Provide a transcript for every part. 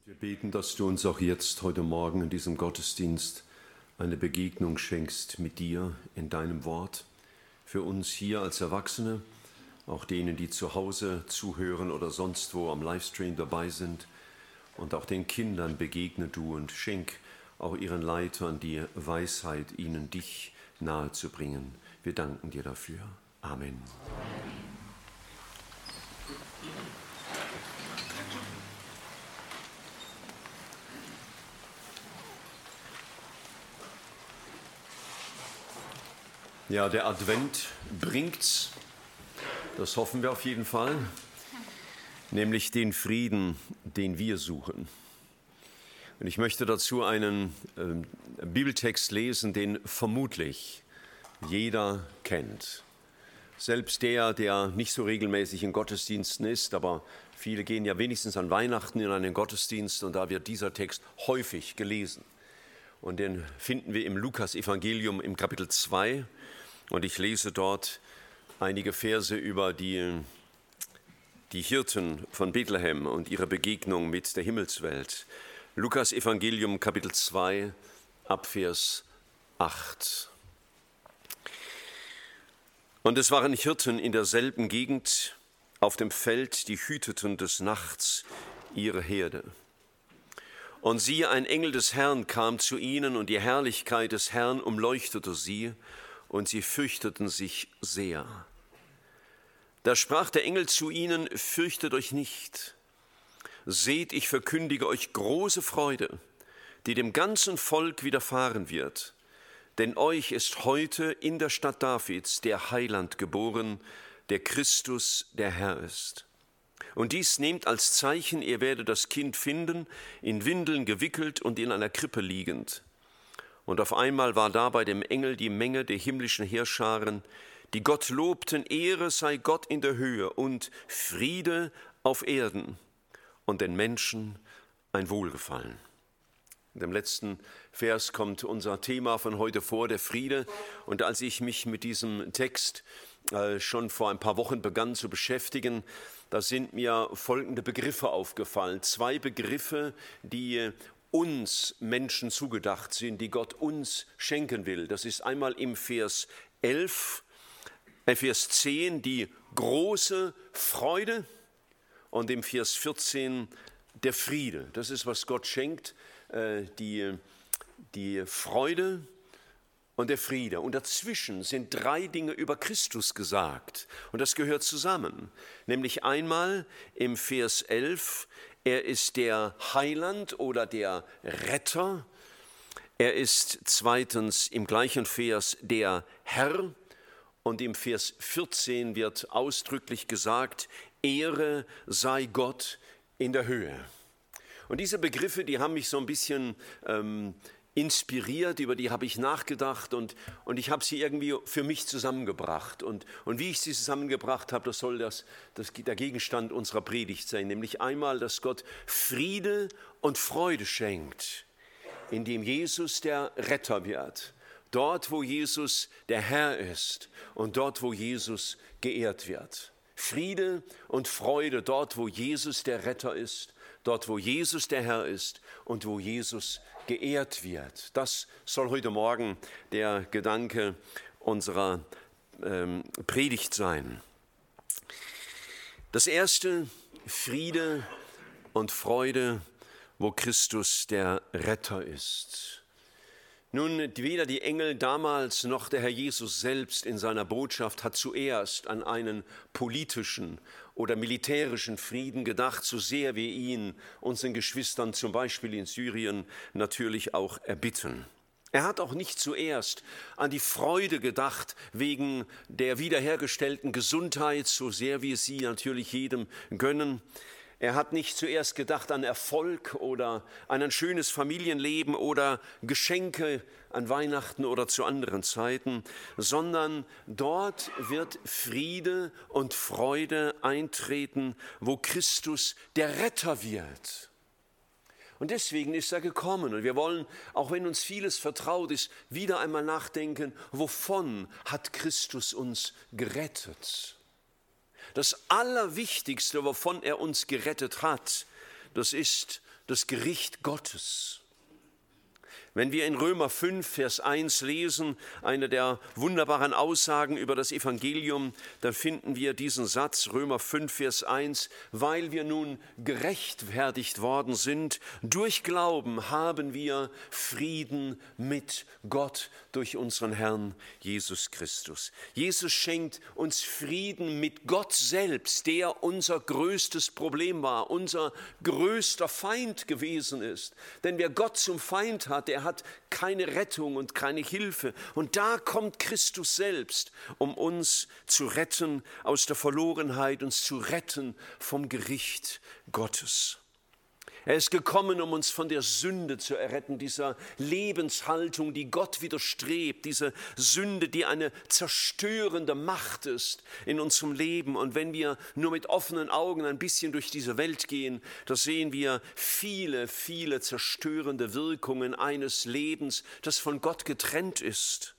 Wir beten, dass du uns auch jetzt, heute Morgen in diesem Gottesdienst, eine Begegnung schenkst mit dir in deinem Wort. Für uns hier als Erwachsene, auch denen, die zu Hause zuhören oder sonst wo am Livestream dabei sind. Und auch den Kindern begegne du und schenk auch ihren Leitern die Weisheit, ihnen dich nahezubringen. Wir danken dir dafür. Amen. Ja, der Advent bringt's, das hoffen wir auf jeden Fall, nämlich den Frieden, den wir suchen. Und ich möchte dazu einen Bibeltext lesen, den vermutlich jeder kennt. Selbst der nicht so regelmäßig in Gottesdiensten ist, aber viele gehen ja wenigstens an Weihnachten in einen Gottesdienst und da wird dieser Text häufig gelesen. Und den finden wir im Lukas-Evangelium im Kapitel 2. Und ich lese dort einige Verse über die Hirten von Bethlehem und ihre Begegnung mit der Himmelswelt. Lukas-Evangelium, Kapitel 2, ab Vers 8. Und es waren Hirten in derselben Gegend auf dem Feld, die hüteten des Nachts ihre Herde. Und siehe, ein Engel des Herrn kam zu ihnen, und die Herrlichkeit des Herrn umleuchtete sie, und sie fürchteten sich sehr. Da sprach der Engel zu ihnen: Fürchtet euch nicht. Seht, ich verkündige euch große Freude, die dem ganzen Volk widerfahren wird. Denn euch ist heute in der Stadt Davids der Heiland geboren, der Christus, der Herr ist. Und dies nehmt als Zeichen, ihr werdet das Kind finden, in Windeln gewickelt und in einer Krippe liegend. Und auf einmal war da bei dem Engel die Menge der himmlischen Heerscharen, die Gott lobten: Ehre sei Gott in der Höhe und Friede auf Erden und den Menschen ein Wohlgefallen. In dem letzten Vers kommt unser Thema von heute vor, der Friede. Und als ich mich mit diesem Text schon vor ein paar Wochen begann zu beschäftigen, da sind mir folgende Begriffe aufgefallen. 2 Begriffe, die uns Menschen zugedacht sind, die Gott uns schenken will. Das ist einmal im Vers 10 die große Freude und im Vers 14 der Friede. Das ist, was Gott schenkt, die Freude und der Friede. Und dazwischen sind 3 Dinge über Christus gesagt. Und das gehört zusammen. Nämlich einmal im Vers 11, er ist der Heiland oder der Retter. Er ist zweitens im gleichen Vers der Herr. Und im Vers 14 wird ausdrücklich gesagt: Ehre sei Gott in der Höhe. Und diese Begriffe, die haben mich so ein bisschen inspiriert, über die habe ich nachgedacht und ich habe sie irgendwie für mich zusammengebracht. Und wie ich sie zusammengebracht habe, das soll der Gegenstand unserer Predigt sein, nämlich einmal, dass Gott Friede und Freude schenkt, indem Jesus der Retter wird, dort, wo Jesus der Herr ist und dort, wo Jesus geehrt wird. Friede und Freude dort, wo Jesus der Retter ist, dort, wo Jesus der Herr ist und wo Jesus geehrt wird. Das soll heute Morgen der Gedanke unserer Predigt sein. Das erste: Friede und Freude, wo Christus der Retter ist. Nun, weder die Engel damals noch der Herr Jesus selbst in seiner Botschaft hat zuerst an einen politischen oder militärischen Frieden gedacht, so sehr wir ihn unseren Geschwistern zum Beispiel in Syrien natürlich auch erbitten. Er hat auch nicht zuerst an die Freude gedacht wegen der wiederhergestellten Gesundheit, so sehr wir sie natürlich jedem gönnen. Er hat nicht zuerst gedacht an Erfolg oder an ein schönes Familienleben oder Geschenke an Weihnachten oder zu anderen Zeiten, sondern dort wird Friede und Freude eintreten, wo Christus der Retter wird. Und deswegen ist er gekommen. Und wir wollen, auch wenn uns vieles vertraut ist, wieder einmal nachdenken, wovon hat Christus uns gerettet? Das Allerwichtigste, wovon er uns gerettet hat, das ist das Gericht Gottes. Wenn wir in Römer 5, Vers 1 lesen, eine der wunderbaren Aussagen über das Evangelium, dann finden wir diesen Satz, Römer 5, Vers 1, weil wir nun gerechtfertigt worden sind, durch Glauben haben wir Frieden mit Gott durch unseren Herrn Jesus Christus. Jesus schenkt uns Frieden mit Gott selbst, der unser größtes Problem war, unser größter Feind gewesen ist. Denn wer Gott zum Feind hat, der hat keine Rettung und keine Hilfe. Und da kommt Christus selbst, um uns zu retten aus der Verlorenheit, uns zu retten vom Gericht Gottes. Er ist gekommen, um uns von der Sünde zu erretten, dieser Lebenshaltung, die Gott widerstrebt, diese Sünde, die eine zerstörende Macht ist in unserem Leben. Und wenn wir nur mit offenen Augen ein bisschen durch diese Welt gehen, da sehen wir viele, viele zerstörende Wirkungen eines Lebens, das von Gott getrennt ist.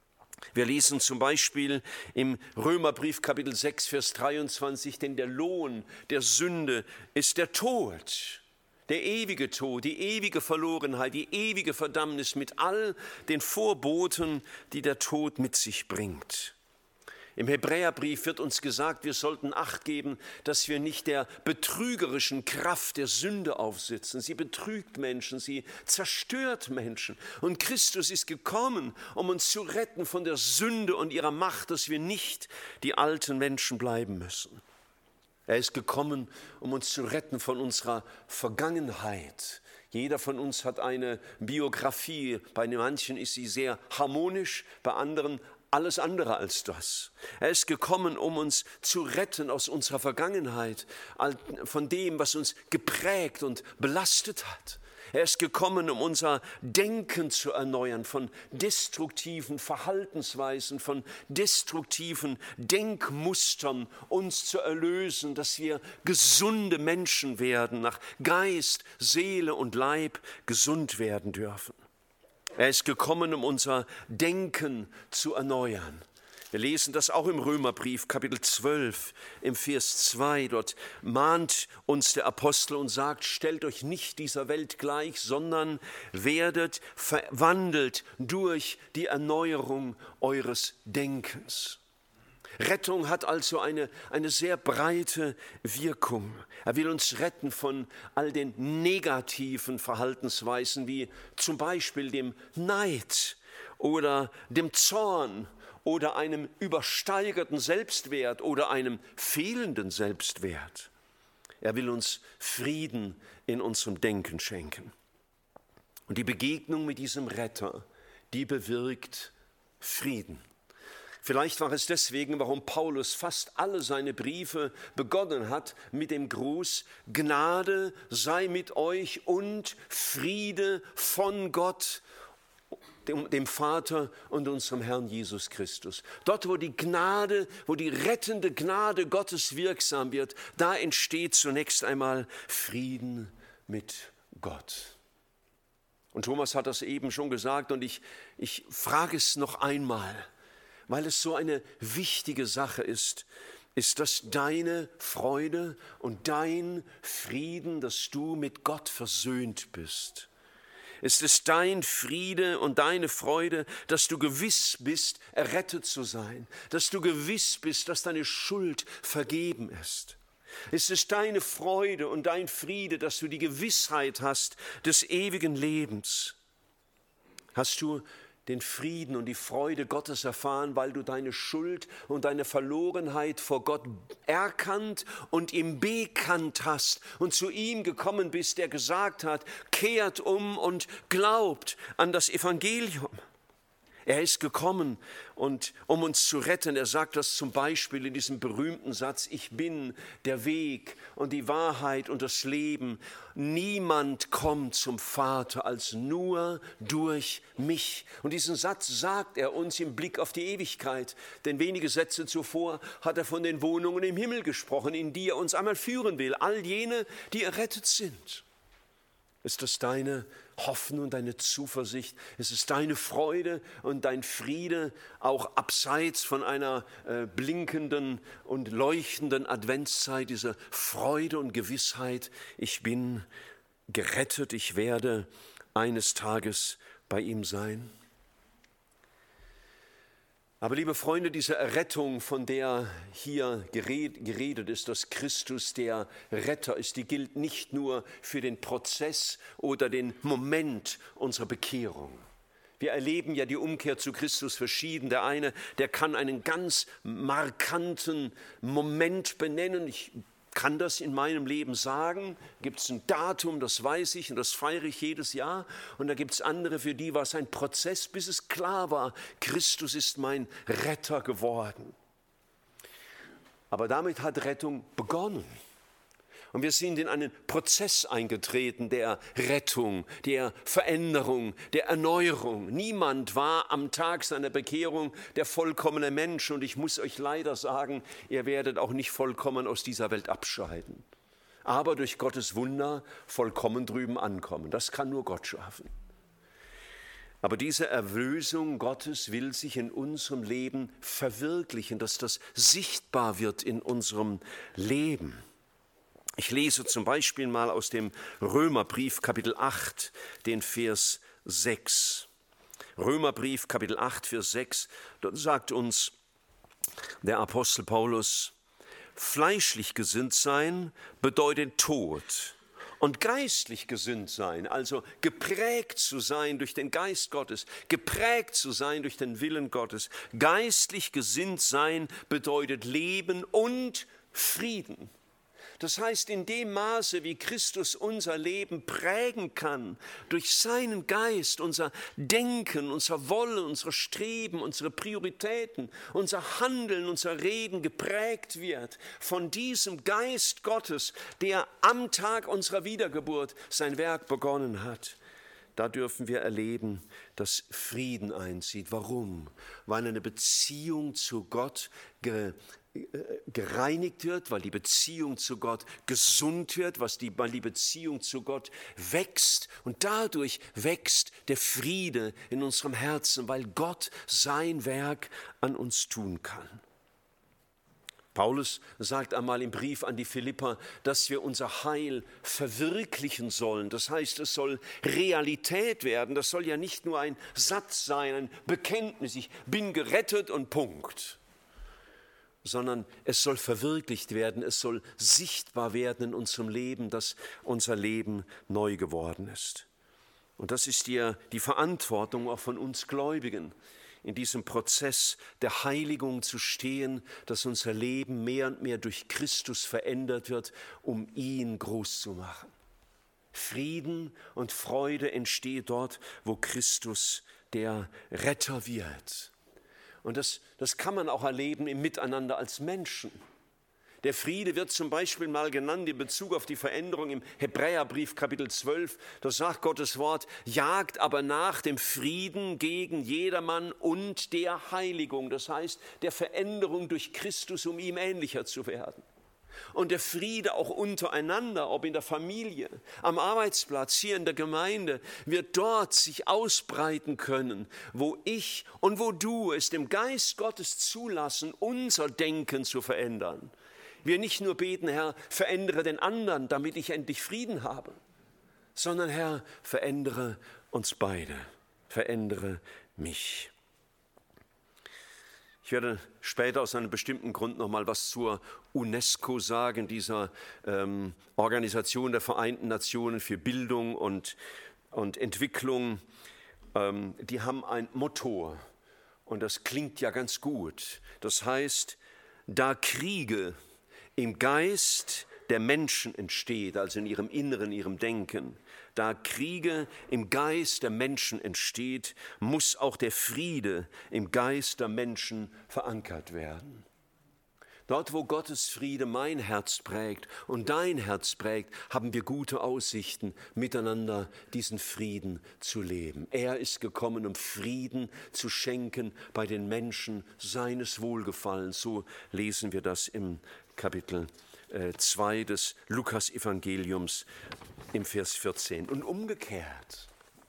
Wir lesen zum Beispiel im Römerbrief Kapitel 6, Vers 23, denn der Lohn der Sünde ist der Tod. Der ewige Tod, die ewige Verlorenheit, die ewige Verdammnis mit all den Vorboten, die der Tod mit sich bringt. Im Hebräerbrief wird uns gesagt, wir sollten Acht geben, dass wir nicht der betrügerischen Kraft der Sünde aufsitzen. Sie betrügt Menschen, sie zerstört Menschen. Und Christus ist gekommen, um uns zu retten von der Sünde und ihrer Macht, dass wir nicht die alten Menschen bleiben müssen. Er ist gekommen, um uns zu retten von unserer Vergangenheit. Jeder von uns hat eine Biografie. Bei manchen ist sie sehr harmonisch, bei anderen alles andere als das. Er ist gekommen, um uns zu retten aus unserer Vergangenheit, von dem, was uns geprägt und belastet hat. Er ist gekommen, um unser Denken zu erneuern, von destruktiven Verhaltensweisen, von destruktiven Denkmustern uns zu erlösen, dass wir gesunde Menschen werden, nach Geist, Seele und Leib gesund werden dürfen. Er ist gekommen, um unser Denken zu erneuern. Wir lesen das auch im Römerbrief, Kapitel 12, im Vers 2. Dort mahnt uns der Apostel und sagt, stellt euch nicht dieser Welt gleich, sondern werdet verwandelt durch die Erneuerung eures Denkens. Rettung hat also eine sehr breite Wirkung. Er will uns retten von all den negativen Verhaltensweisen, wie zum Beispiel dem Neid oder dem Zorn, oder einem übersteigerten Selbstwert oder einem fehlenden Selbstwert. Er will uns Frieden in unserem Denken schenken. Und die Begegnung mit diesem Retter, die bewirkt Frieden. Vielleicht war es deswegen, warum Paulus fast alle seine Briefe begonnen hat mit dem Gruß, Gnade sei mit euch und Friede von Gott, dem Vater und unserem Herrn Jesus Christus. Dort, wo die Gnade, wo die rettende Gnade Gottes wirksam wird, da entsteht zunächst einmal Frieden mit Gott. Und Thomas hat das eben schon gesagt und ich frage es noch einmal, weil es so eine wichtige Sache ist. Ist das deine Freude und dein Frieden, dass du mit Gott versöhnt bist? Ist es dein Friede und deine Freude, dass du gewiss bist, errettet zu sein, dass du gewiss bist, dass deine Schuld vergeben ist? Ist es deine Freude und dein Friede, dass du die Gewissheit hast des ewigen Lebens? Hast du den Frieden und die Freude Gottes erfahren, weil du deine Schuld und deine Verlorenheit vor Gott erkannt und ihm bekannt hast und zu ihm gekommen bist, der gesagt hat, kehrt um und glaubt an das Evangelium. Er ist gekommen, um uns zu retten. Er sagt das zum Beispiel in diesem berühmten Satz, ich bin der Weg und die Wahrheit und das Leben. Niemand kommt zum Vater als nur durch mich. Und diesen Satz sagt er uns im Blick auf die Ewigkeit. Denn wenige Sätze zuvor hat er von den Wohnungen im Himmel gesprochen, in die er uns einmal führen will. All jene, die errettet sind. Ist das deine Hoffnung und deine Zuversicht? Ist es deine Freude und dein Friede, auch abseits von einer blinkenden und leuchtenden Adventszeit, diese Freude und Gewissheit, ich bin gerettet, ich werde eines Tages bei ihm sein. Aber liebe Freunde, diese Errettung, von der hier geredet ist, dass Christus der Retter ist, die gilt nicht nur für den Prozess oder den Moment unserer Bekehrung. Wir erleben ja die Umkehr zu Christus verschieden. Der eine, der kann einen ganz markanten Moment benennen. Ich kann das in meinem Leben sagen, gibt es ein Datum, das weiß ich und das feiere ich jedes Jahr. Und da gibt es andere, für die war es ein Prozess, bis es klar war, Christus ist mein Retter geworden. Aber damit hat Rettung begonnen. Und wir sind in einen Prozess eingetreten der Rettung, der Veränderung, der Erneuerung. Niemand war am Tag seiner Bekehrung der vollkommene Mensch. Und ich muss euch leider sagen, ihr werdet auch nicht vollkommen aus dieser Welt abscheiden. Aber durch Gottes Wunder vollkommen drüben ankommen. Das kann nur Gott schaffen. Aber diese Erlösung Gottes will sich in unserem Leben verwirklichen, dass das sichtbar wird in unserem Leben. Ich lese zum Beispiel mal aus dem Römerbrief Kapitel 8, den Vers 6. Römerbrief Kapitel 8, Vers 6, dort sagt uns der Apostel Paulus, fleischlich gesinnt sein bedeutet Tod und geistlich gesinnt sein, also geprägt zu sein durch den Geist Gottes, geprägt zu sein durch den Willen Gottes. Geistlich gesinnt sein bedeutet Leben und Frieden. Das heißt, in dem Maße, wie Christus unser Leben prägen kann, durch seinen Geist, unser Denken, unser Wollen, unsere Streben, unsere Prioritäten, unser Handeln, unser Reden geprägt wird von diesem Geist Gottes, der am Tag unserer Wiedergeburt sein Werk begonnen hat. Da dürfen wir erleben, dass Frieden einzieht. Warum? Weil eine Beziehung zu Gott gereinigt wird, weil die Beziehung zu Gott gesund wird, weil die Beziehung zu Gott wächst und dadurch wächst der Friede in unserem Herzen, weil Gott sein Werk an uns tun kann. Paulus sagt einmal im Brief an die Philipper, dass wir unser Heil verwirklichen sollen. Das heißt, es soll Realität werden. Das soll ja nicht nur ein Satz sein, ein Bekenntnis, ich bin gerettet und Punkt. Sondern es soll verwirklicht werden, es soll sichtbar werden in unserem Leben, dass unser Leben neu geworden ist. Und das ist die Verantwortung auch von uns Gläubigen, in diesem Prozess der Heiligung zu stehen, dass unser Leben mehr und mehr durch Christus verändert wird, um ihn groß zu machen. Frieden und Freude entsteht dort, wo Christus der Retter wird. Und das kann man auch erleben im Miteinander als Menschen. Der Friede wird zum Beispiel mal genannt in Bezug auf die Veränderung im Hebräerbrief Kapitel 12. Da sagt Gottes Wort, jagt aber nach dem Frieden gegen jedermann und der Heiligung. Das heißt, der Veränderung durch Christus, um ihm ähnlicher zu werden. Und der Friede auch untereinander, ob in der Familie, am Arbeitsplatz, hier in der Gemeinde, wird dort sich ausbreiten können, wo ich und wo du es dem Geist Gottes zulassen, unser Denken zu verändern. Wir nicht nur beten, Herr, verändere den anderen, damit ich endlich Frieden habe, sondern Herr, verändere uns beide, verändere mich. Ich werde später aus einem bestimmten Grund noch mal was zur UNESCO sagen, dieser Organisation der Vereinten Nationen für Bildung und Entwicklung. Die haben ein Motto und das klingt ja ganz gut. Das heißt, da Kriege im Geist der Menschen entsteht, also in ihrem Inneren, ihrem Denken, da Kriege im Geist der Menschen entsteht, muss auch der Friede im Geist der Menschen verankert werden. Dort, wo Gottes Friede mein Herz prägt und dein Herz prägt, haben wir gute Aussichten, miteinander diesen Frieden zu leben. Er ist gekommen, um Frieden zu schenken bei den Menschen seines Wohlgefallens. So lesen wir das im Kapitel 2 des Lukas-Evangeliums im Vers 14. Und umgekehrt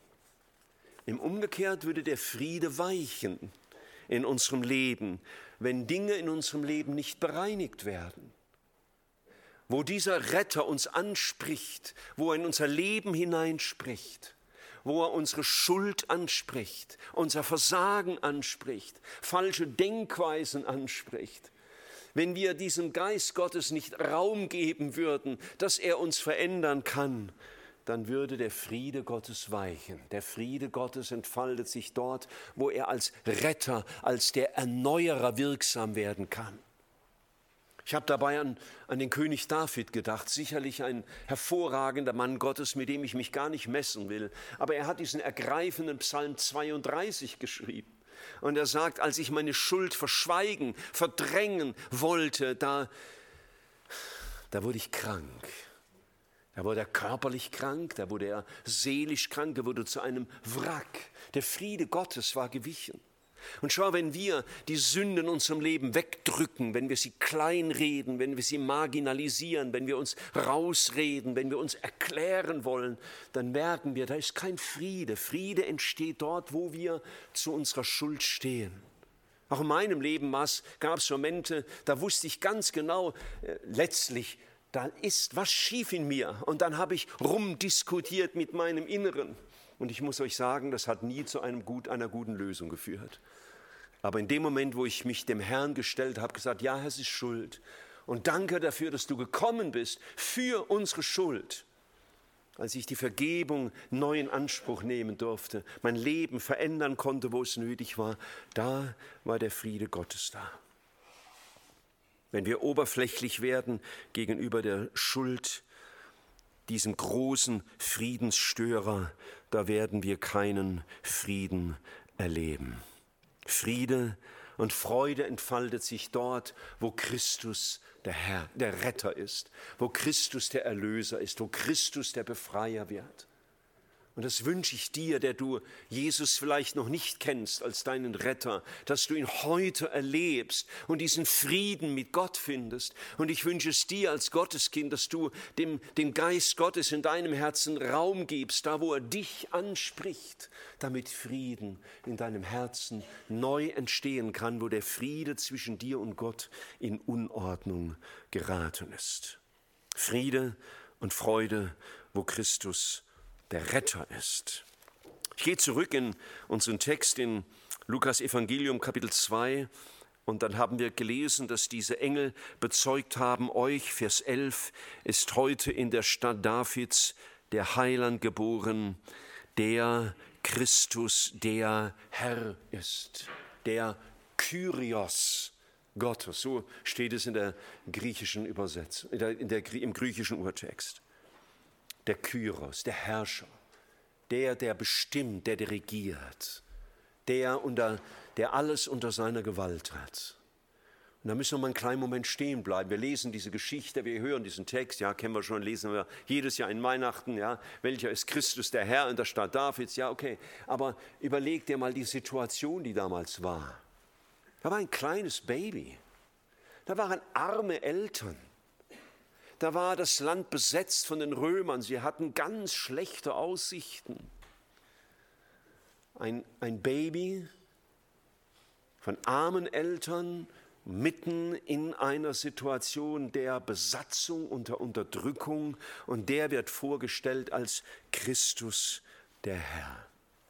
würde der Friede weichen in unserem Leben, wenn Dinge in unserem Leben nicht bereinigt werden. wo dieser Retter uns anspricht, wo er in unser Leben hineinspricht, wo er unsere Schuld anspricht, unser Versagen anspricht, falsche Denkweisen anspricht. Wenn wir diesem Geist Gottes nicht Raum geben würden, dass er uns verändern kann, dann würde der Friede Gottes weichen. Der Friede Gottes entfaltet sich dort, wo er als Retter, als der Erneuerer wirksam werden kann. Ich habe dabei an den König David gedacht, sicherlich ein hervorragender Mann Gottes, mit dem ich mich gar nicht messen will. Aber er hat diesen ergreifenden Psalm 32 geschrieben. Und er sagt, als ich meine Schuld verschweigen, verdrängen wollte, da wurde ich krank. Da wurde er körperlich krank, da wurde er seelisch krank, er wurde zu einem Wrack. Der Friede Gottes war gewichen. Und schau, wenn wir die Sünden in unserem Leben wegdrücken, wenn wir sie kleinreden, wenn wir sie marginalisieren, wenn wir uns rausreden, wenn wir uns erklären wollen, dann merken wir, da ist kein Friede. Friede entsteht dort, wo wir zu unserer Schuld stehen. Auch in meinem Leben gab es Momente, da wusste ich ganz genau, letztlich, da ist was schief in mir. Und dann habe ich rumdiskutiert mit meinem Inneren. Und ich muss euch sagen, das hat nie zu einer guten Lösung geführt. Aber in dem Moment, wo ich mich dem Herrn gestellt habe, gesagt, ja, es ist Schuld. Und danke dafür, dass du gekommen bist für unsere Schuld. Als ich die Vergebung neu in Anspruch nehmen durfte, mein Leben verändern konnte, wo es nötig war, da war der Friede Gottes da. Wenn wir oberflächlich werden gegenüber der Schuld, diesem großen Friedensstörer, da werden wir keinen Frieden erleben. Friede und Freude entfaltet sich dort, wo Christus der Herr, der Retter ist, wo Christus der Erlöser ist, wo Christus der Befreier wird. Und das wünsche ich dir, der du Jesus vielleicht noch nicht kennst als deinen Retter, dass du ihn heute erlebst und diesen Frieden mit Gott findest. Und ich wünsche es dir als Gotteskind, dass du dem Geist Gottes in deinem Herzen Raum gibst, da wo er dich anspricht, damit Frieden in deinem Herzen neu entstehen kann, wo der Friede zwischen dir und Gott in Unordnung geraten ist. Friede und Freude, wo Christus der Retter ist. Ich gehe zurück in unseren Text in Lukas Evangelium Kapitel 2 und dann haben wir gelesen, dass diese Engel bezeugt haben, euch, Vers 11, ist heute in der Stadt Davids der Heiland geboren, der Christus, der Herr ist, der Kyrios Gottes. So steht es in der griechischen Übersetzung, im griechischen Urtext. Der Kyros, der Herrscher, der bestimmt, der regiert, der alles unter seiner Gewalt hat. Und da müssen wir mal einen kleinen Moment stehen bleiben. Wir lesen diese Geschichte, wir hören diesen Text, ja, kennen wir schon, lesen wir jedes Jahr in Weihnachten, ja, welcher ist Christus, der Herr in der Stadt Davids, ja, okay. Aber überleg dir mal die Situation, die damals war. Da war ein kleines Baby, da waren arme Eltern. Da war das Land besetzt von den Römern. Sie hatten ganz schlechte Aussichten. Ein Baby von armen Eltern mitten in einer Situation der Besatzung, unter Unterdrückung. Und der wird vorgestellt als Christus, der Herr.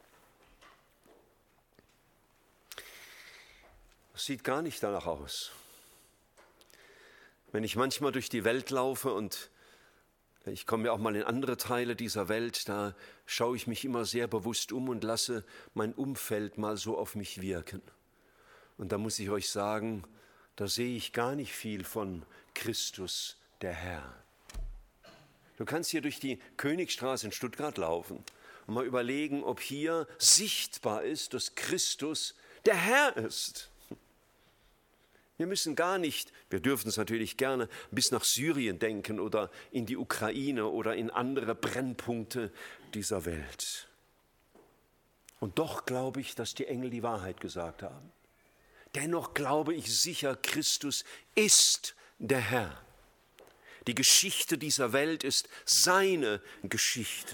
Das sieht gar nicht danach aus. Wenn ich manchmal durch die Welt laufe und ich komme ja auch mal in andere Teile dieser Welt, da schaue ich mich immer sehr bewusst um und lasse mein Umfeld mal so auf mich wirken. Und da muss ich euch sagen, da sehe ich gar nicht viel von Christus, der Herr. Du kannst hier durch die Königstraße in Stuttgart laufen und mal überlegen, ob hier sichtbar ist, dass Christus der Herr ist. Wir müssen gar nicht, wir dürfen es natürlich gerne, bis nach Syrien denken oder in die Ukraine oder in andere Brennpunkte dieser Welt. Und doch glaube ich, dass die Engel die Wahrheit gesagt haben. Dennoch glaube ich sicher, Christus ist der Herr. Die Geschichte dieser Welt ist seine Geschichte.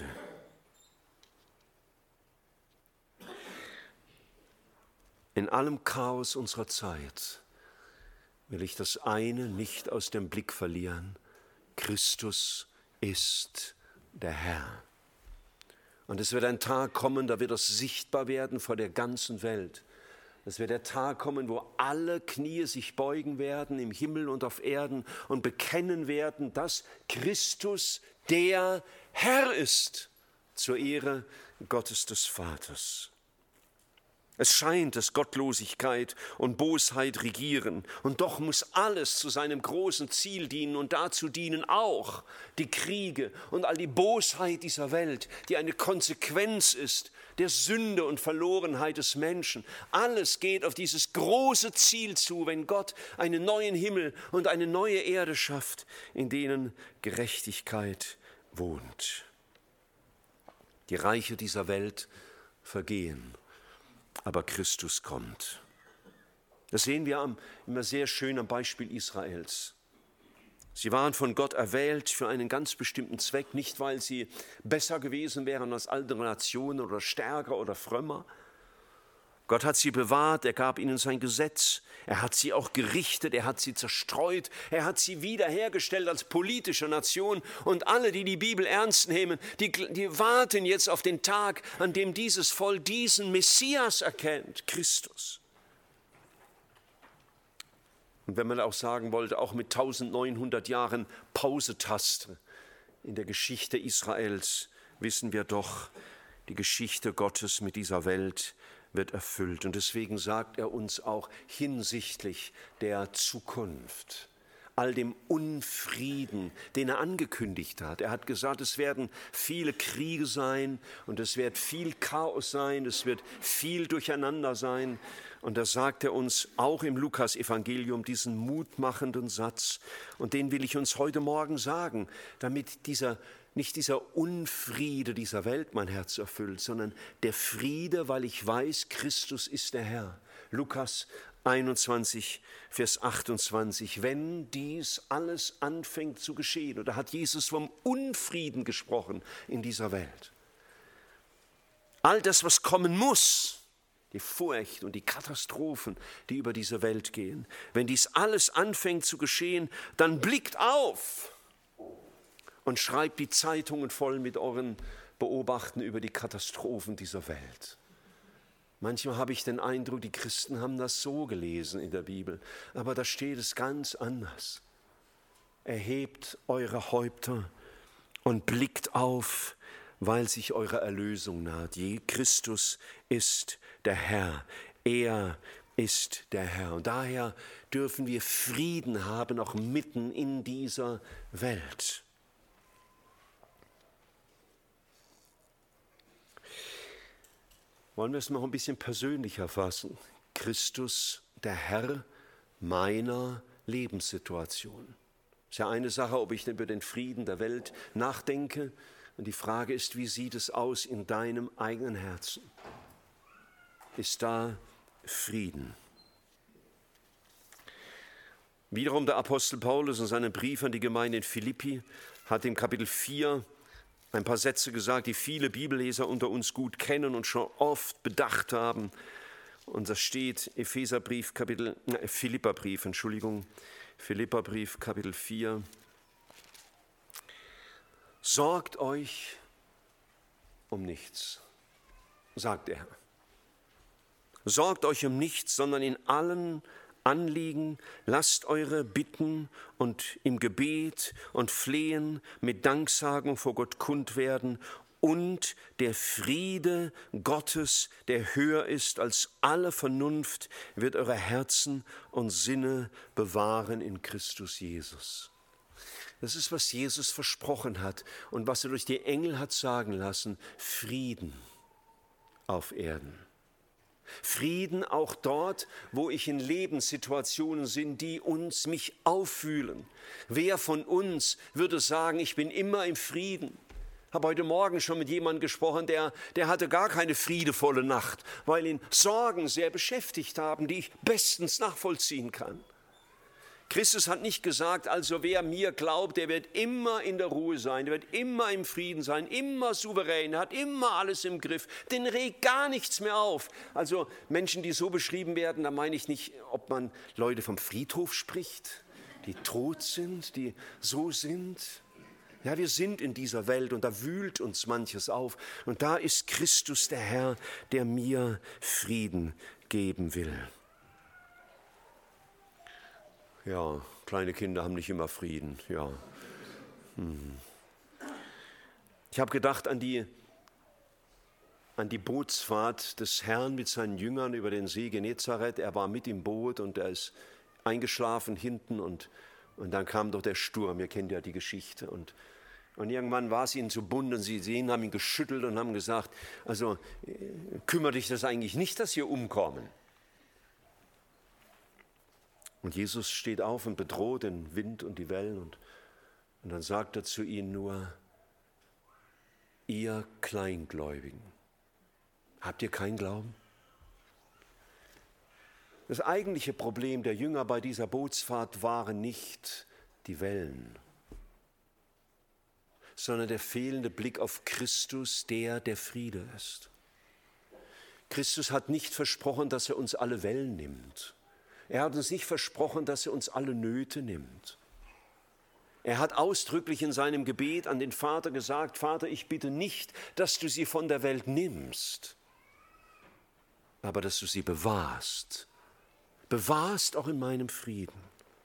In allem Chaos unserer Zeit will ich das eine nicht aus dem Blick verlieren. Christus ist der Herr. Und es wird ein Tag kommen, da wird das sichtbar werden vor der ganzen Welt. Es wird der Tag kommen, wo alle Knie sich beugen werden im Himmel und auf Erden und bekennen werden, dass Christus der Herr ist, zur Ehre Gottes des Vaters. Es scheint, dass Gottlosigkeit und Bosheit regieren, und doch muss alles zu seinem großen Ziel dienen, und dazu dienen auch die Kriege und all die Bosheit dieser Welt, die eine Konsequenz ist der Sünde und Verlorenheit des Menschen. Alles geht auf dieses große Ziel zu, wenn Gott einen neuen Himmel und eine neue Erde schafft, in denen Gerechtigkeit wohnt. Die Reiche dieser Welt vergehen, aber Christus kommt. Das sehen wir immer sehr schön am Beispiel Israels. Sie waren von Gott erwählt für einen ganz bestimmten Zweck, nicht weil sie besser gewesen wären als andere Nationen oder stärker oder frömmer. Gott hat sie bewahrt, er gab ihnen sein Gesetz, er hat sie auch gerichtet, er hat sie zerstreut, er hat sie wiederhergestellt als politische Nation, und alle, die die Bibel ernst nehmen, die warten jetzt auf den Tag, an dem dieses Volk diesen Messias erkennt, Christus. Und wenn man auch sagen wollte, auch mit 1900 Jahren Pausetaste in der Geschichte Israels, wissen wir doch, die Geschichte Gottes mit dieser Welt wird erfüllt. Und deswegen sagt er uns auch hinsichtlich der Zukunft, all dem Unfrieden, den er angekündigt hat. Er hat gesagt, es werden viele Kriege sein und es wird viel Chaos sein, es wird viel Durcheinander sein. Und da sagt er uns auch im Lukas-Evangelium diesen mutmachenden Satz. Und den will ich uns heute Morgen sagen, damit nicht dieser Unfriede dieser Welt mein Herz erfüllt, sondern der Friede, weil ich weiß, Christus ist der Herr. Lukas 21, Vers 28. Wenn dies alles anfängt zu geschehen, oder hat Jesus vom Unfrieden gesprochen in dieser Welt? All das, was kommen muss, die Furcht und die Katastrophen, die über diese Welt gehen. Wenn dies alles anfängt zu geschehen, dann blickt auf und schreibt die Zeitungen voll mit euren Beobachten über die Katastrophen dieser Welt. Manchmal habe ich den Eindruck, die Christen haben das so gelesen in der Bibel, aber da steht es ganz anders. Erhebt eure Häupter und blickt auf, weil sich eure Erlösung naht. Christus ist der Herr, er ist der Herr. Und daher dürfen wir Frieden haben, auch mitten in dieser Welt. Wollen wir es noch ein bisschen persönlicher fassen? Christus, der Herr meiner Lebenssituation. Es ist ja eine Sache, ob ich über den Frieden der Welt nachdenke. Und die Frage ist, wie sieht es aus in deinem eigenen Herzen? Ist da Frieden? Wiederum der Apostel Paulus in seinem Brief an die Gemeinde in Philippi hat im Kapitel 4 ein paar Sätze gesagt, die viele Bibelleser unter uns gut kennen und schon oft bedacht haben. Und das steht Philipperbrief, Kapitel 4. Sorgt euch um nichts, sagt er. Sorgt euch um nichts, sondern in allen Anliegen, lasst eure Bitten und im Gebet und Flehen mit Danksagung vor Gott kund werden, und der Friede Gottes, der höher ist als alle Vernunft, wird eure Herzen und Sinne bewahren in Christus Jesus. Das ist, was Jesus versprochen hat und was er durch die Engel hat sagen lassen: Frieden auf Erden. Frieden auch dort, wo ich in Lebenssituationen bin, die mich auffühlen. Wer von uns würde sagen, ich bin immer im Frieden? Ich habe heute Morgen schon mit jemandem gesprochen, der hatte gar keine friedevolle Nacht, weil ihn Sorgen sehr beschäftigt haben, die ich bestens nachvollziehen kann. Christus hat nicht gesagt, also wer mir glaubt, der wird immer in der Ruhe sein, der wird immer im Frieden sein, immer souverän, hat immer alles im Griff, den regt gar nichts mehr auf. Also Menschen, die so beschrieben werden, da meine ich nicht, ob man Leute vom Friedhof spricht, die tot sind, die so sind. Ja, wir sind in dieser Welt und da wühlt uns manches auf. Und da ist Christus der Herr, der mir Frieden geben will. Ja, kleine Kinder haben nicht immer Frieden, ja. Ich habe gedacht an die Bootsfahrt des Herrn mit seinen Jüngern über den See Genezareth. Er war mit im Boot und er ist eingeschlafen hinten und dann kam doch der Sturm. Ihr kennt ja die Geschichte. Und irgendwann war es ihnen zu bunt und sie haben ihn geschüttelt und haben gesagt, also kümmert dich das eigentlich nicht, dass wir umkommen. Und Jesus steht auf und bedroht den Wind und die Wellen und dann sagt er zu ihnen nur, ihr Kleingläubigen, habt ihr keinen Glauben? Das eigentliche Problem der Jünger bei dieser Bootsfahrt waren nicht die Wellen, sondern der fehlende Blick auf Christus, der Friede ist. Christus hat nicht versprochen, dass er uns alle Wellen nimmt. Er hat uns nicht versprochen, dass er uns alle Nöte nimmt. Er hat ausdrücklich in seinem Gebet an den Vater gesagt, Vater, ich bitte nicht, dass du sie von der Welt nimmst, aber dass du sie bewahrst. Bewahrst auch in meinem Frieden.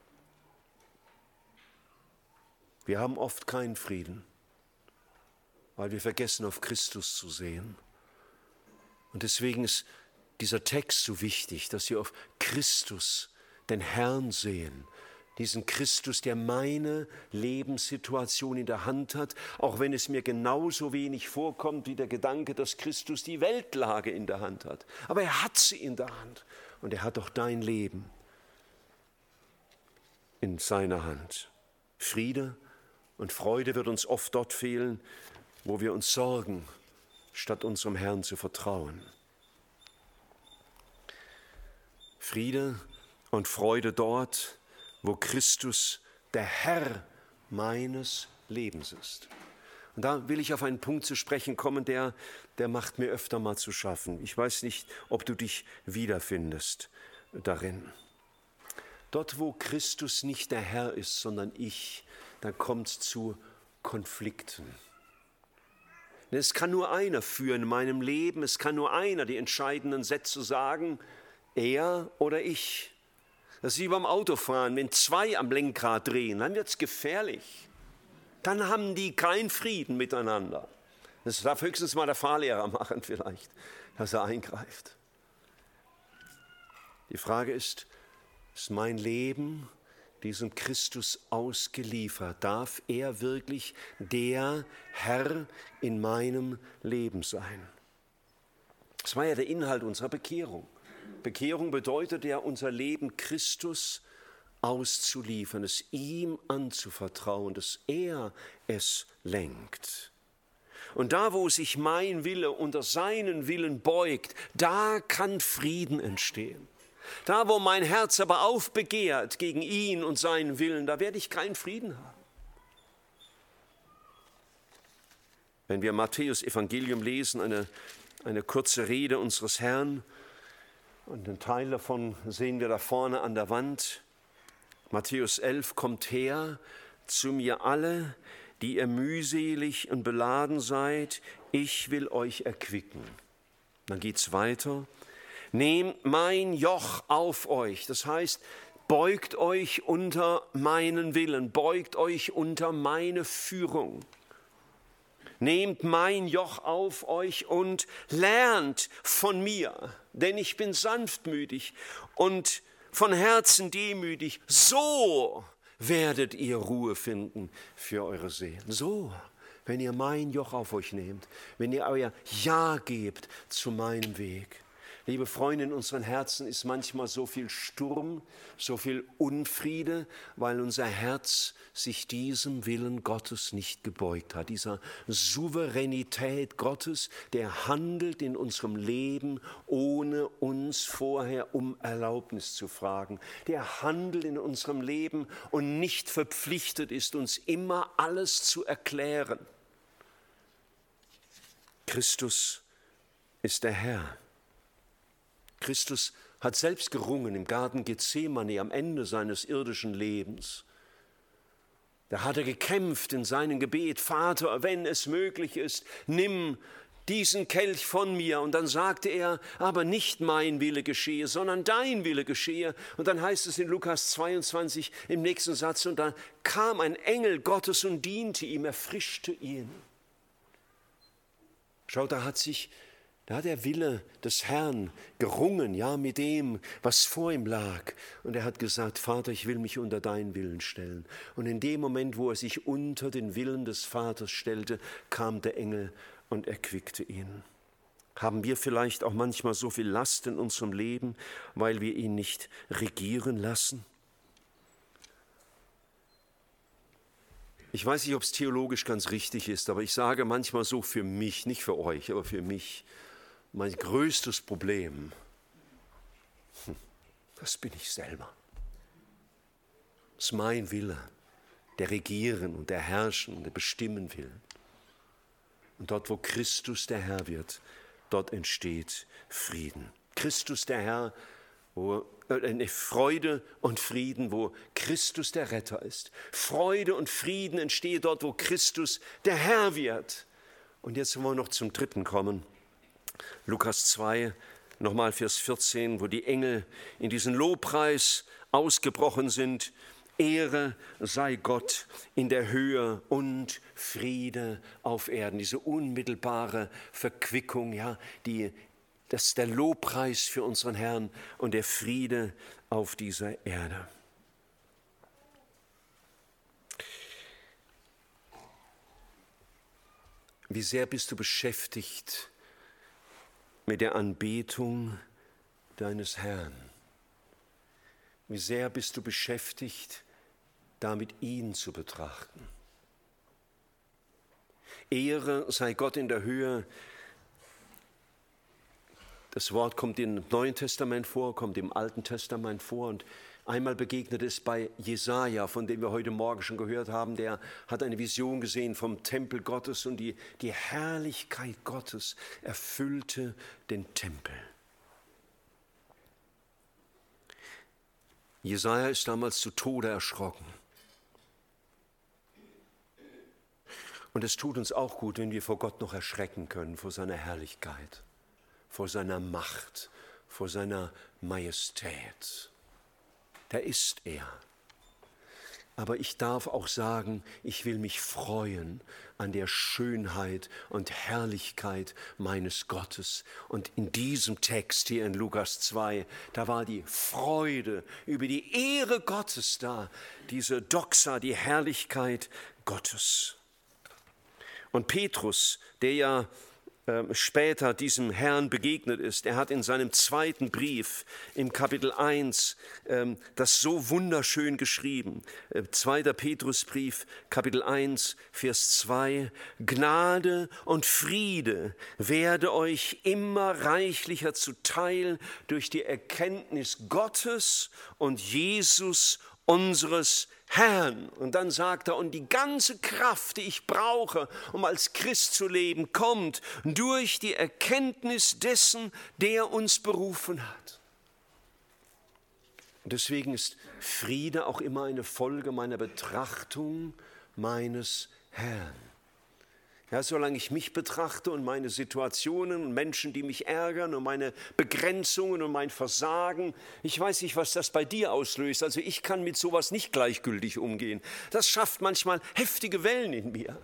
Wir haben oft keinen Frieden, weil wir vergessen, auf Christus zu sehen. Und deswegen ist dieser Text so wichtig, dass wir auf Christus, den Herrn, sehen. Diesen Christus, der meine Lebenssituation in der Hand hat, auch wenn es mir genauso wenig vorkommt wie der Gedanke, dass Christus die Weltlage in der Hand hat. Aber er hat sie in der Hand und er hat auch dein Leben in seiner Hand. Friede und Freude wird uns oft dort fehlen, wo wir uns sorgen, statt unserem Herrn zu vertrauen. Friede und Freude dort, wo Christus der Herr meines Lebens ist. Und da will ich auf einen Punkt zu sprechen kommen, der macht mir öfter mal zu schaffen. Ich weiß nicht, ob du dich wiederfindest darin. Dort, wo Christus nicht der Herr ist, sondern ich, dann kommt es zu Konflikten. Denn es kann nur einer führen in meinem Leben, es kann nur einer die entscheidenden Sätze sagen, er oder ich. Das ist wie beim Autofahren, wenn zwei am Lenkrad drehen, dann wird es gefährlich. Dann haben die keinen Frieden miteinander. Das darf höchstens mal der Fahrlehrer machen vielleicht, dass er eingreift. Die Frage ist mein Leben diesem Christus ausgeliefert? Darf er wirklich der Herr in meinem Leben sein? Das war ja der Inhalt unserer Bekehrung. Bekehrung bedeutet ja, unser Leben Christus auszuliefern, es ihm anzuvertrauen, dass er es lenkt. Und da, wo sich mein Wille unter seinen Willen beugt, da kann Frieden entstehen. Da, wo mein Herz aber aufbegehrt gegen ihn und seinen Willen, da werde ich keinen Frieden haben. Wenn wir Matthäus Evangelium lesen, eine kurze Rede unseres Herrn, und einen Teil davon sehen wir da vorne an der Wand. Matthäus 11, kommt her zu mir alle, die ihr mühselig und beladen seid, ich will euch erquicken. Dann geht es weiter. Nehmt mein Joch auf euch, das heißt, beugt euch unter meinen Willen, beugt euch unter meine Führung. Nehmt mein Joch auf euch und lernt von mir, denn ich bin sanftmütig und von Herzen demütig. So werdet ihr Ruhe finden für eure Seelen. So, wenn ihr mein Joch auf euch nehmt, wenn ihr euer Ja gebt zu meinem Weg. Liebe Freunde, in unseren Herzen ist manchmal so viel Sturm, so viel Unfriede, weil unser Herz sich diesem Willen Gottes nicht gebeugt hat. Dieser Souveränität Gottes, der handelt in unserem Leben, ohne uns vorher um Erlaubnis zu fragen. Der handelt in unserem Leben und nicht verpflichtet ist, uns immer alles zu erklären. Christus ist der Herr. Christus hat selbst gerungen im Garten Gethsemane am Ende seines irdischen Lebens. Da hat er gekämpft in seinem Gebet: Vater, wenn es möglich ist, nimm diesen Kelch von mir. Und dann sagte er: aber nicht mein Wille geschehe, sondern dein Wille geschehe. Und dann heißt es in Lukas 22 im nächsten Satz: und dann kam ein Engel Gottes und diente ihm, erfrischte ihn. Schau, da hat der Wille des Herrn gerungen, ja, mit dem, was vor ihm lag. Und er hat gesagt: Vater, ich will mich unter deinen Willen stellen. Und in dem Moment, wo er sich unter den Willen des Vaters stellte, kam der Engel und erquickte ihn. Haben wir vielleicht auch manchmal so viel Last in unserem Leben, weil wir ihn nicht regieren lassen? Ich weiß nicht, ob es theologisch ganz richtig ist, aber ich sage manchmal so für mich, nicht für euch, aber für mich: mein größtes Problem, das bin ich selber. Das ist mein Wille, der regieren und der herrschen und der bestimmen will. Und dort, wo Christus der Herr wird, dort entsteht Frieden. Christus der Herr, wo eine Freude und Frieden, wo Christus der Retter ist. Freude und Frieden entstehen dort, wo Christus der Herr wird. Und jetzt wollen wir noch zum dritten kommen. Lukas 2, nochmal Vers 14, wo die Engel in diesen Lobpreis ausgebrochen sind. Ehre sei Gott in der Höhe und Friede auf Erden. Diese unmittelbare Verquickung, ja, das ist der Lobpreis für unseren Herrn und der Friede auf dieser Erde. Wie sehr bist du beschäftigt mit der Anbetung deines Herrn? Wie sehr bist du beschäftigt, damit ihn zu betrachten? Ehre sei Gott in der Höhe. Das Wort kommt im Neuen Testament vor, kommt im Alten Testament vor und einmal begegnet es bei Jesaja, von dem wir heute Morgen schon gehört haben. Der hat eine Vision gesehen vom Tempel Gottes und die Herrlichkeit Gottes erfüllte den Tempel. Jesaja ist damals zu Tode erschrocken. Und es tut uns auch gut, wenn wir vor Gott noch erschrecken können, vor seiner Herrlichkeit, vor seiner Macht, vor seiner Majestät. Da ist er. Aber ich darf auch sagen, ich will mich freuen an der Schönheit und Herrlichkeit meines Gottes. Und in diesem Text hier in Lukas 2, da war die Freude über die Ehre Gottes da, diese Doxa, die Herrlichkeit Gottes. Und Petrus, der ja später diesem Herrn begegnet ist, er hat in seinem zweiten Brief im Kapitel 1 das so wunderschön geschrieben. 2. Petrusbrief, Kapitel 1, Vers 2. Gnade und Friede werde euch immer reichlicher zuteil durch die Erkenntnis Gottes und Jesus unseres Herrn. Und dann sagt er: und die ganze Kraft, die ich brauche, um als Christ zu leben, kommt durch die Erkenntnis dessen, der uns berufen hat. Und deswegen ist Friede auch immer eine Folge meiner Betrachtung meines Herrn. Ja, solange ich mich betrachte und meine Situationen und Menschen, die mich ärgern und meine Begrenzungen und mein Versagen, ich weiß nicht, was das bei dir auslöst. Also ich kann mit sowas nicht gleichgültig umgehen. Das schafft manchmal heftige Wellen in mir.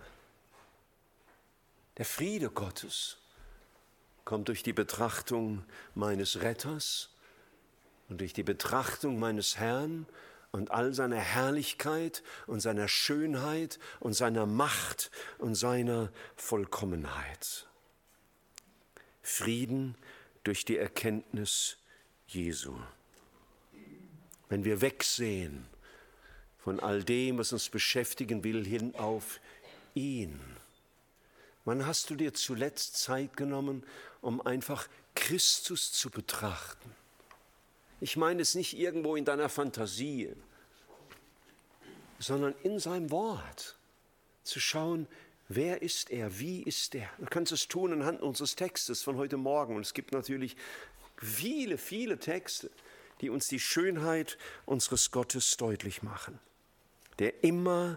Der Friede Gottes kommt durch die Betrachtung meines Retters und durch die Betrachtung meines Herrn und all seiner Herrlichkeit und seiner Schönheit und seiner Macht und seiner Vollkommenheit. Frieden durch die Erkenntnis Jesu. Wenn wir wegsehen von all dem, was uns beschäftigen will, hin auf ihn. Wann hast du dir zuletzt Zeit genommen, um einfach Christus zu betrachten? Ich meine es nicht irgendwo in deiner Fantasie, sondern in seinem Wort zu schauen, wer ist er, wie ist er. Du kannst es tun anhand unseres Textes von heute Morgen. Und es gibt natürlich viele, viele Texte, die uns die Schönheit unseres Gottes deutlich machen, der immer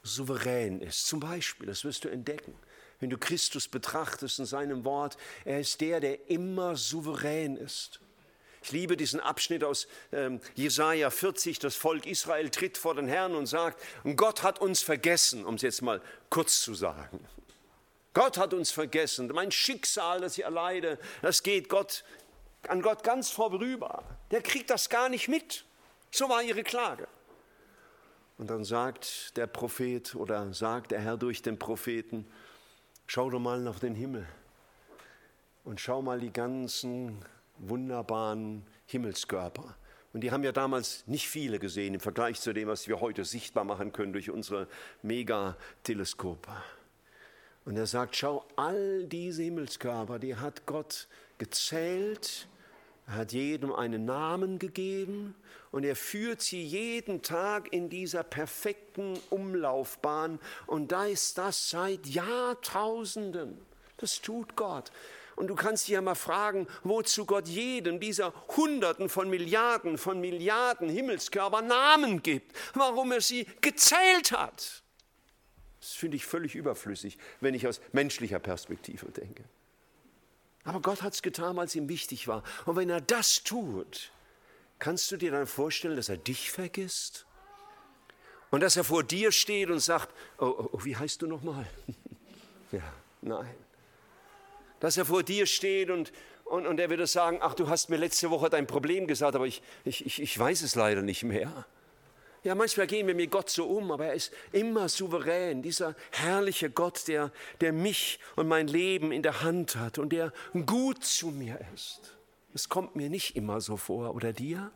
souverän ist. Zum Beispiel, das wirst du entdecken, wenn du Christus betrachtest in seinem Wort, er ist der immer souverän ist. Ich liebe diesen Abschnitt aus Jesaja 40, das Volk Israel tritt vor den Herrn und sagt, Gott hat uns vergessen, um es jetzt mal kurz zu sagen. Gott hat uns vergessen. Mein Schicksal, das ich erleide, das geht an Gott ganz vorüber. Der kriegt das gar nicht mit. So war ihre Klage. Und dann sagt der Prophet oder sagt der Herr durch den Propheten, schau doch mal nach den Himmel und schau mal die ganzen wunderbaren Himmelskörper. Und die haben ja damals nicht viele gesehen im Vergleich zu dem, was wir heute sichtbar machen können durch unsere Megateleskope. Und er sagt, schau, all diese Himmelskörper, die hat Gott gezählt, er hat jedem einen Namen gegeben und er führt sie jeden Tag in dieser perfekten Umlaufbahn. Und da ist das seit Jahrtausenden. Das tut Gott. Und du kannst dich ja mal fragen, wozu Gott jedem dieser Hunderten von Milliarden Himmelskörper Namen gibt, warum er sie gezählt hat. Das finde ich völlig überflüssig, wenn ich aus menschlicher Perspektive denke. Aber Gott hat es getan, weil es ihm wichtig war. Und wenn er das tut, kannst du dir dann vorstellen, dass er dich vergisst? Und dass er vor dir steht und sagt, oh, wie heißt du nochmal? Ja, nein. Dass er vor dir steht und er würde sagen, ach, du hast mir letzte Woche dein Problem gesagt, aber ich weiß es leider nicht mehr. Ja, manchmal gehen wir mit Gott so um, aber er ist immer souverän, dieser herrliche Gott, der mich und mein Leben in der Hand hat und der gut zu mir ist. Es kommt mir nicht immer so vor, oder dir?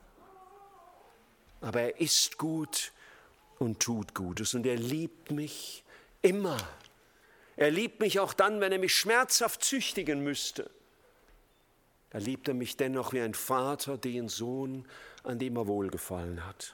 Aber er ist gut und tut Gutes und er liebt mich immer. Er liebt mich auch dann, wenn er mich schmerzhaft züchtigen müsste. Da liebt er mich dennoch wie ein Vater den Sohn, an dem er Wohlgefallen hat.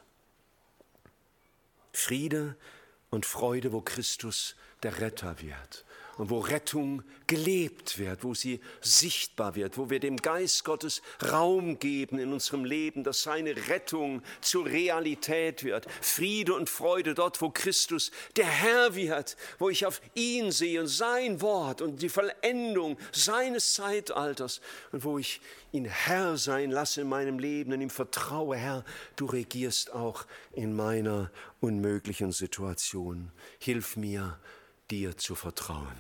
Friede und Freude, wo Christus der Retter wird und wo Rettung gelebt wird, wo sie sichtbar wird, wo wir dem Geist Gottes Raum geben in unserem Leben, dass seine Rettung zur Realität wird. Friede und Freude dort, wo Christus der Herr wird, wo ich auf ihn sehe und sein Wort und die Vollendung seines Zeitalters und wo ich ihn Herr sein lasse in meinem Leben und ihm vertraue, Herr, du regierst auch in meiner unmöglichen Situation. Hilf mir, dir zu vertrauen.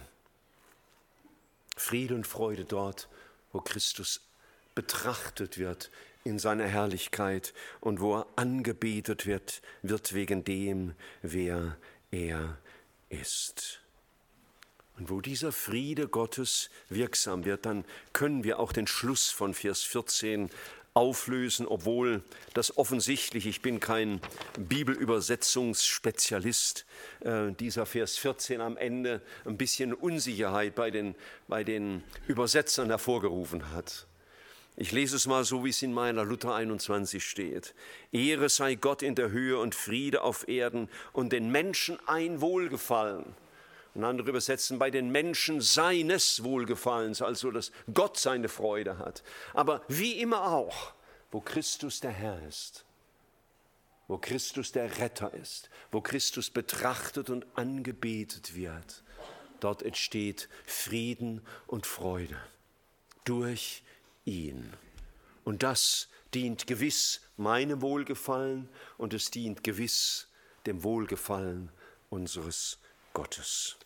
Friede und Freude dort, wo Christus betrachtet wird in seiner Herrlichkeit und wo er angebetet wird wegen dem, wer er ist. Und wo dieser Friede Gottes wirksam wird, dann können wir auch den Schluss von Vers 14 auflösen, obwohl das offensichtlich, ich bin kein Bibelübersetzungsspezialist, dieser Vers 14 am Ende ein bisschen Unsicherheit bei den Übersetzern hervorgerufen hat. Ich lese es mal so, wie es in meiner Luther 21 steht. Ehre sei Gott in der Höhe und Friede auf Erden und den Menschen ein Wohlgefallen. Und andere übersetzen, bei den Menschen seines Wohlgefallens, also dass Gott seine Freude hat. Aber wie immer auch, wo Christus der Herr ist, wo Christus der Retter ist, wo Christus betrachtet und angebetet wird, dort entsteht Frieden und Freude durch ihn. Und das dient gewiss meinem Wohlgefallen und es dient gewiss dem Wohlgefallen unseres Gottes.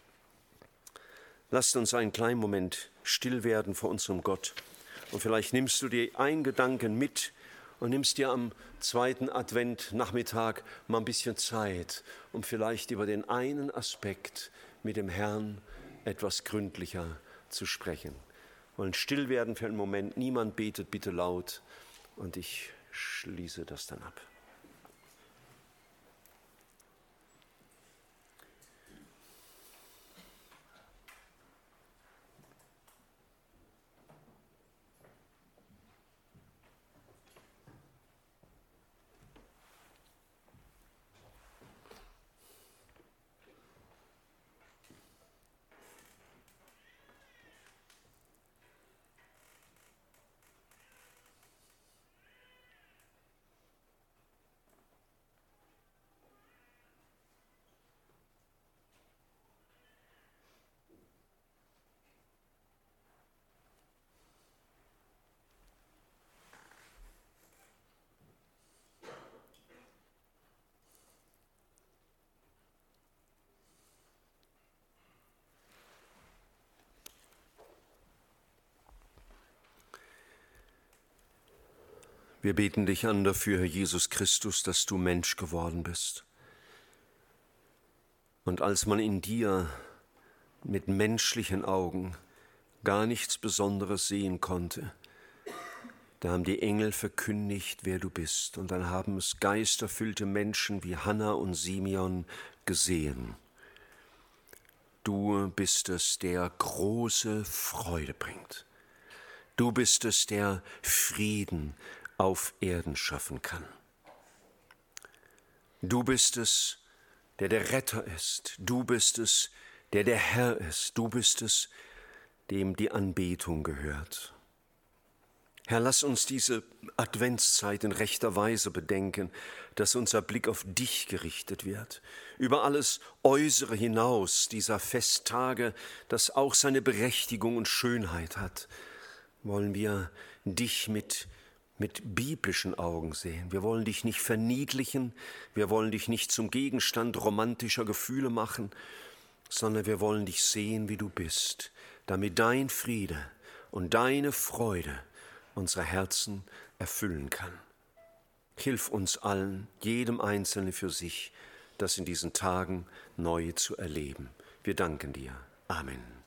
Lasst uns einen kleinen Moment still werden vor unserem Gott. Und vielleicht nimmst du dir einen Gedanken mit und nimmst dir am 2. Adventnachmittag mal ein bisschen Zeit, um vielleicht über den einen Aspekt mit dem Herrn etwas gründlicher zu sprechen. Wir wollen still werden für einen Moment. Niemand betet bitte laut und ich schließe das dann ab. Wir beten dich an dafür, Herr Jesus Christus, dass du Mensch geworden bist. Und als man in dir mit menschlichen Augen gar nichts Besonderes sehen konnte, da haben die Engel verkündigt, wer du bist. Und dann haben es geisterfüllte Menschen wie Hannah und Simeon gesehen. Du bist es, der große Freude bringt. Du bist es, der Frieden auf Erden schaffen kann. Du bist es, der der Retter ist. Du bist es, der der Herr ist. Du bist es, dem die Anbetung gehört. Herr, lass uns diese Adventszeit in rechter Weise bedenken, dass unser Blick auf dich gerichtet wird. Über alles Äußere hinaus dieser Festtage, das auch seine Berechtigung und Schönheit hat, wollen wir dich mit biblischen Augen sehen. Wir wollen dich nicht verniedlichen, wir wollen dich nicht zum Gegenstand romantischer Gefühle machen, sondern wir wollen dich sehen, wie du bist, damit dein Friede und deine Freude unsere Herzen erfüllen kann. Hilf uns allen, jedem Einzelnen für sich, das in diesen Tagen neu zu erleben. Wir danken dir. Amen.